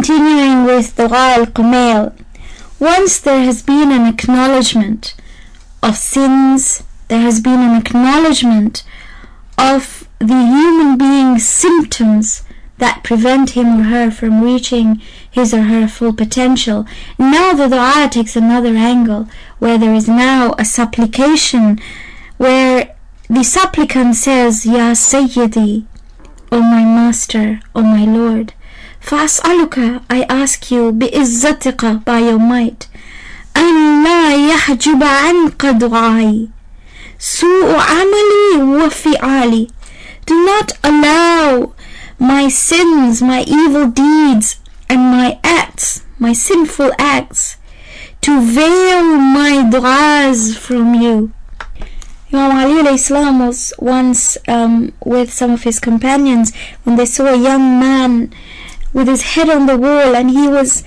continuing with Dua al-Qumail, once there has been an acknowledgement of sins, there has been an acknowledgement of the human being's symptoms that prevent him or her from reaching his or her full potential. Now the dua takes another angle, where there is now a supplication, where the supplicant says, Ya Sayyidi, O my Master, O my Lord, فَأَسْأَلُكَ, I ask you, بِإِزَّتِكَ, by your might, أَنْ لَا يَحْجُبَ عَنْكَ دُعَائِ سُوءُ عَمَلِي وَفِعَالِي. Do not allow my sins, my evil deeds, and my acts, my sinful acts, to veil my du'as from you. Imam Ali alayhi salam was once with some of his companions when they saw a young man with his head on the wall, and he was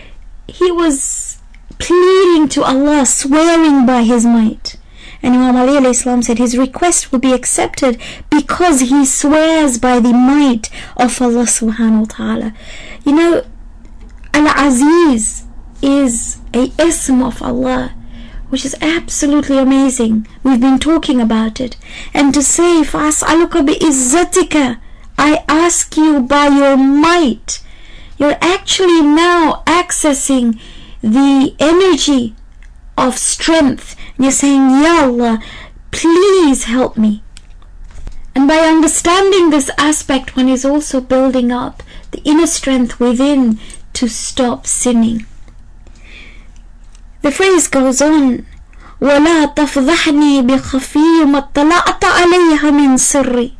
pleading to Allah, swearing by his might. And Imam Ali alayhi salam said his request will be accepted because he swears by the might of Allah subhanahu wa ta'ala. You know, Al-Aziz is a ism of Allah, which is absolutely amazing. We've been talking about it. And to say, فَأَسْأَلُكَ بِإِزَّتِكَ, I ask you by your might, you're actually now accessing the energy of strength. And you're saying, Ya Allah, please help me. And by understanding this aspect, one is also building up the inner strength within to stop sinning. The phrase goes on, وَلَا تَفْضَحْنِي بِخَفِيِّ مَا اطَّلَعْتَ عَلَيْهَ مِنْ سِرِّي.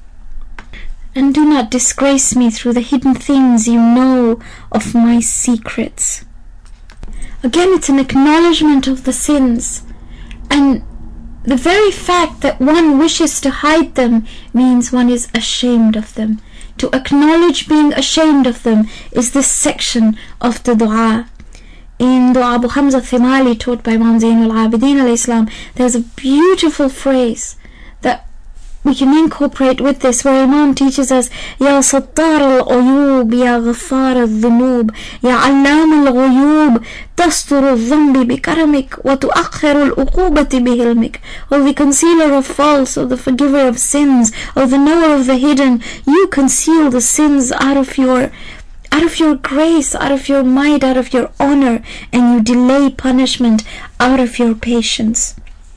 And do not disgrace me through the hidden things you know of my secrets. Again, it's an acknowledgement of the sins, and the very fact that one wishes to hide them means one is ashamed of them. To acknowledge being ashamed of them is this section of the dua. In Dua Abu Hamza Thimali, taught by Imam Zainul Abidin alayhi salam, there's a beautiful phrase that we can incorporate with this, where Imam teaches us, Ya Sattar al-Uyub, Ya Ghaffar al-Dhunub, Ya Allam al-Ghuyub, Tastur al-Dhambi bi-karamik, wa tu'akhir al-uqubati bi-hilmik. O the concealer of faults, O the forgiver of sins, O the knower of the hidden, you conceal the sins out of your grace, out of your might, out of your honor, and you delay punishment out of your patience.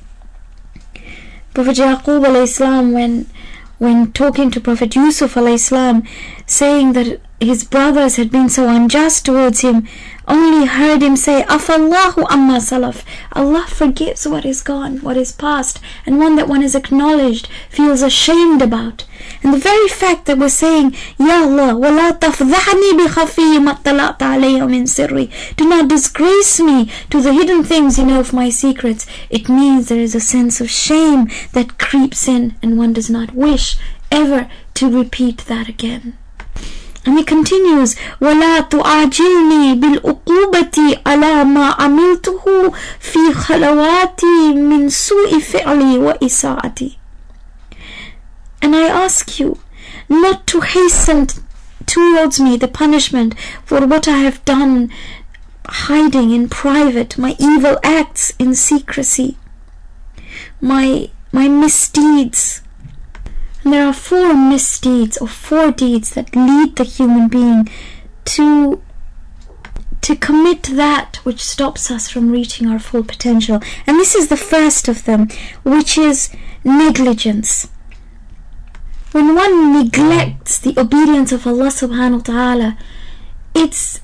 Prophet Yaqub alayhi salam, when talking to Prophet Yusuf alayhi salam, saying that his brothers had been so unjust towards him, only heard him say, Afallahu amma salaf. Allah forgives what is gone, what is past, and one that one is acknowledged, feels ashamed about. And the very fact that we're saying, Ya Allah, وَلَا تَفْضَحْنِي بِخَفِيِّ مَا اطَّلَعْتَ عَلَيْهَ مِنْ سِرِّي, do not disgrace me to the hidden things you know of my secrets, it means there is a sense of shame that creeps in, and one does not wish ever to repeat that again. And he continues, وَلَا تُعَاجِلْنِي بِالْأُقُوبَةِ عَلَى مَا عَمِلْتُهُ فِي خَلَوَاتِي مِنْ سُوءِ فِعْلِي وَإِسَاءَتِي. And I ask you not to hasten towards me the punishment for what I have done, hiding in private, my evil acts in secrecy, my misdeeds. And there are 4 misdeeds or 4 deeds that lead the human being to commit that which stops us from reaching our full potential. And this is the first of them, which is negligence. When one neglects the obedience of Allah subhanahu wa ta'ala, its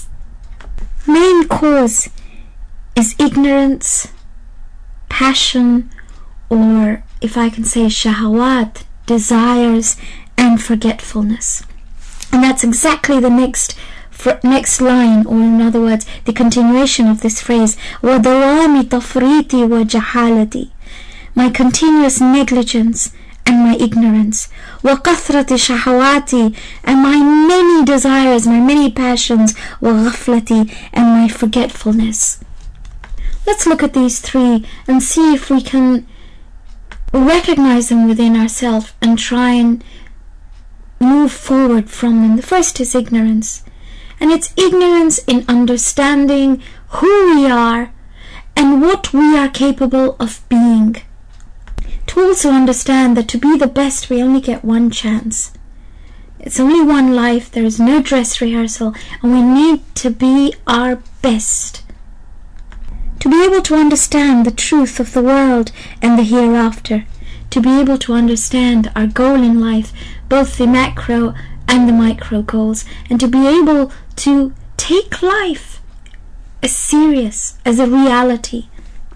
main cause is ignorance, passion, or if I can say shahawat, desires, and forgetfulness. And that's exactly the next line, or in other words, the continuation of this phrase, وَدَوَامِ تَفْرِيطِ وَجَحَالَتِ, my continuous negligence and my ignorance, وَقَثْرَةِ شَهَوَاتِ, and my many desires, my many passions, وَغَفْلَةِ, and my forgetfulness. Let's look at these 3 and see if we can recognize them within ourselves and try and move forward from them. The first is ignorance. and it's ignorance in understanding who we are and what we are capable of being. To also understand that to be the best, we only get one chance. It's only one life, there is no dress rehearsal, and we need to be our best. To be able to understand the truth of the world and the hereafter. To be able to understand our goal in life, both the macro and the micro goals, and to be able to take life as serious, as a reality.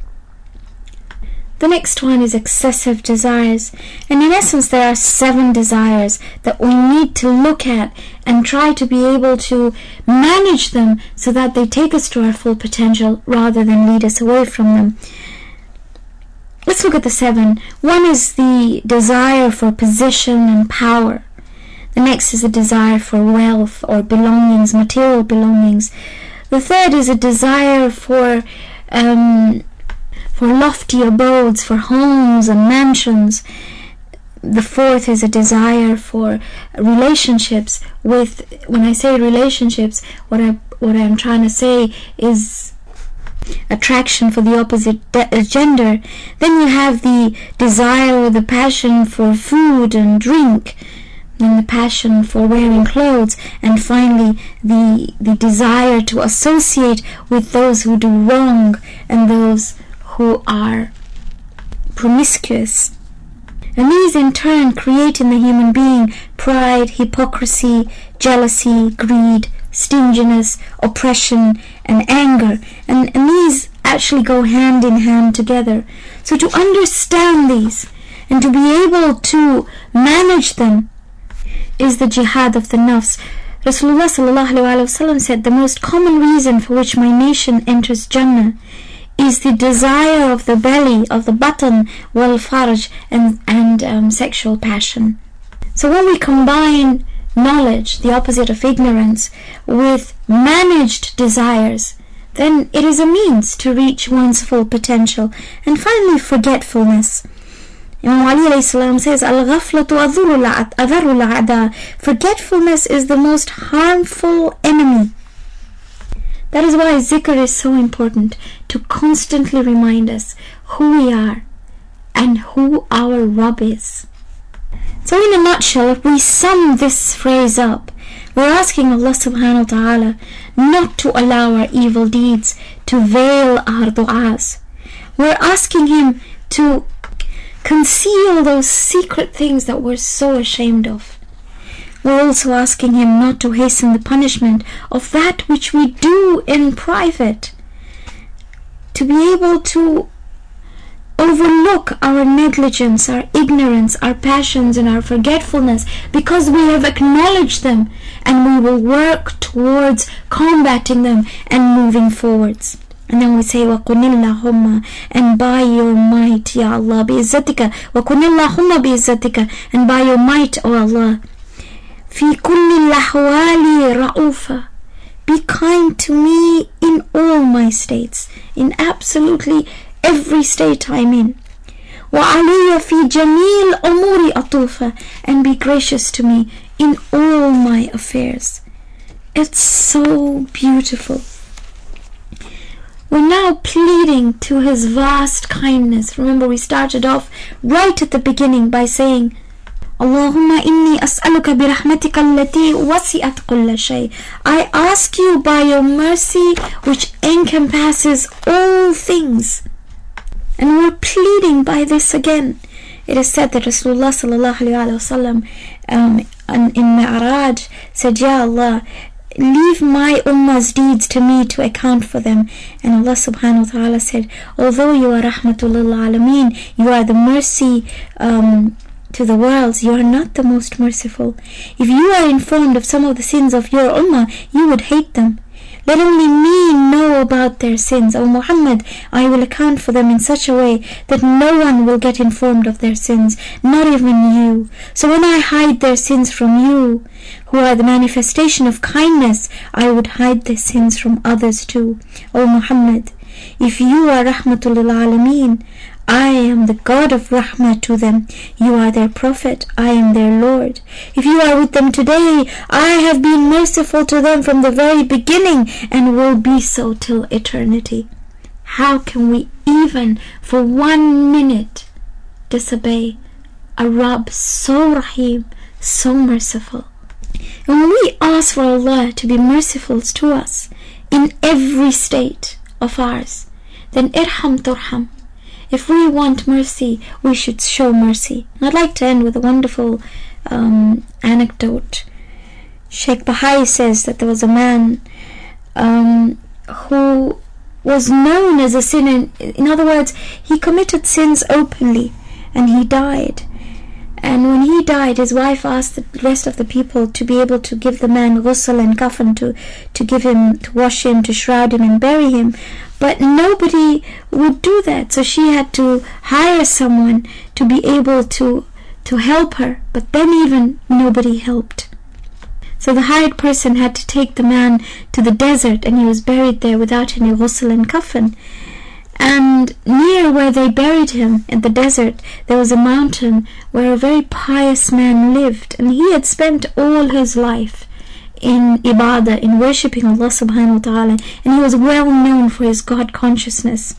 The next one is excessive desires, and in essence there are 7 desires that we need to look at and try to be able to manage them so that they take us to our full potential rather than lead us away from them. Let's look at the 7. One is the desire for position and power. The next is a desire for wealth or belongings, material belongings. The third is a desire for lofty abodes, for homes and mansions. The fourth is a desire for relationships with, when I say relationships, what I'm trying to say is attraction for the opposite gender. Then you have the desire or the passion for food and drink, then the passion for wearing clothes, and finally the desire to associate with those who do wrong and those who are promiscuous. And these in turn create in the human being pride, hypocrisy, jealousy, greed, stinginess, oppression, and anger. And these actually go hand in hand together. So to understand these and to be able to manage them is the jihad of the nafs. Rasulullah ﷺ said, the most common reason for which my nation enters Jannah is the desire of the belly, of the button, wal farj, and sexual passion. So when we combine knowledge, the opposite of ignorance, with managed desires, then it is a means to reach one's full potential. And finally, forgetfulness. Imam Ali alayhi salam says, Al-ghaflatu adharru al-a'da. Forgetfulness is the most harmful enemy. That is why zikr is so important, to constantly remind us who we are and who our Rabb is. So in a nutshell, if we sum this phrase up, we're asking Allah subhanahu wa ta'ala not to allow our evil deeds to veil our du'as. We're asking Him to conceal those secret things that we're so ashamed of. We're also asking Him not to hasten the punishment of that which we do in private. To be able to overlook our negligence, our ignorance, our passions, and our forgetfulness, because we have acknowledged them, and we will work towards combating them and moving forwards. And then we say, وَقُلِ اللَّهُمَّ, and by your might, Ya Allah, بِإِزَّتِكَ, وَقُلِ اللَّهُمَّ بِإِزَّتِكَ, and by your might, O Allah, فِي كُلِّ الْأَحْوَالِ رَؤُوفًا, be kind to me in all my states, in absolutely every state I'm in. وَعَلِيَّ فِي جَمِيلِ الْأُمُورِ أَطُوفًا, and be gracious to me in all my affairs. It's so beautiful. We're now pleading to His vast kindness. Remember, we started off right at the beginning by saying, Allahumma inni as'aluka bi rahmatika allati wasi'at kulla shay. I ask you by your mercy which encompasses all things. And we're pleading by this again. It is said that Rasulullah sallallahu alayhi wa sallam in Mi'raj said, Ya Allah, leave my ummah's deeds to me to account for them. And Allah subhanahu wa ta'ala said, although you are rahmatul lil alameen, you are the mercy to the worlds, you are not the most merciful. If you are informed of some of the sins of your ummah, you would hate them. Let only me know about their sins. O Muhammad, I will account for them in such a way that no one will get informed of their sins, not even you. So when I hide their sins from you, who are the manifestation of kindness, I would hide their sins from others too. O Muhammad, if you are rahmatul lil alameen, I am the God of Rahmah to them. You are their prophet. I am their Lord. If you are with them today, I have been merciful to them from the very beginning and will be so till eternity. How can we even for 1 minute disobey a Rabb so Rahim, so merciful? And when we ask for Allah to be merciful to us in every state of ours, then irham turham. If we want mercy, we should show mercy. And I'd like to end with a wonderful anecdote. Sheikh Bahai says that there was a man who was known as a sinner. In other words, he committed sins openly and he died. And when he died, his wife asked the rest of the people to be able to give the man ghusl and kafan, to give him, to wash him, to shroud him and bury him. But nobody would do that. So she had to hire someone to be able to help her. But then even nobody helped. So the hired person had to take the man to the desert, and he was buried there without any ghusl and kafan. And near where they buried him in the desert, there was a mountain where a very pious man lived, and he had spent all his life in ibadah, in worshipping Allah subhanahu wa ta'ala, and he was well known for his God consciousness.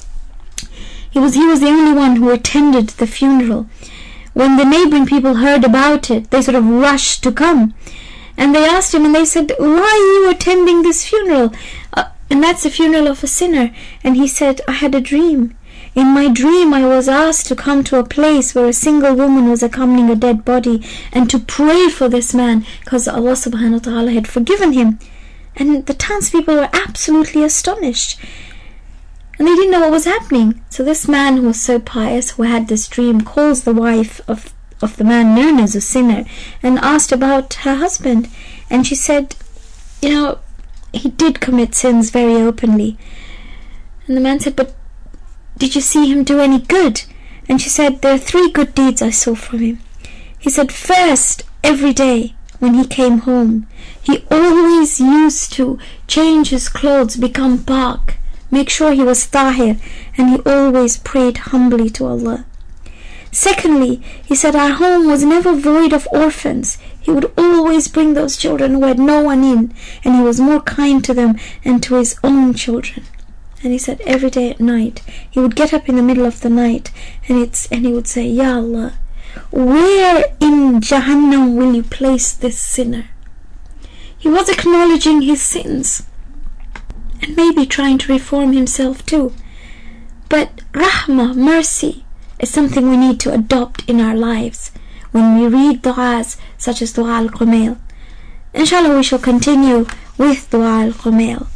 He was the only one who attended the funeral. When the neighboring people heard about it, they sort of rushed to come, and they asked him, and they said, "Why are you attending this funeral? And that's the funeral of a sinner." And he said, "I had a dream. In my dream I was asked to come to a place where a single woman was accompanying a dead body and to pray for this man because Allah subhanahu wa ta'ala had forgiven him." And the townspeople were absolutely astonished. And they didn't know what was happening. So this man who was so pious, who had this dream, calls the wife of the man known as a sinner and asked about her husband. And she said, he did commit sins very openly. And the man said, "But did you see him do any good?" And she said, "There are 3 good deeds I saw from him." He said, "First, every day when he came home, he always used to change his clothes, become pak, make sure he was tahir, and he always prayed humbly to Allah. Secondly, he said, our home was never void of orphans. He would always bring those children who had no one in, and he was more kind to them and to his own children." And he said every day at night, he would get up in the middle of the night and he would say, "Ya Allah, where in Jahannam will you place this sinner?" He was acknowledging his sins and maybe trying to reform himself too. But rahmah, mercy, is something we need to adopt in our lives when we read du'as such as Dua al-Qumail. Inshallah, we shall continue with Dua al-Qumail.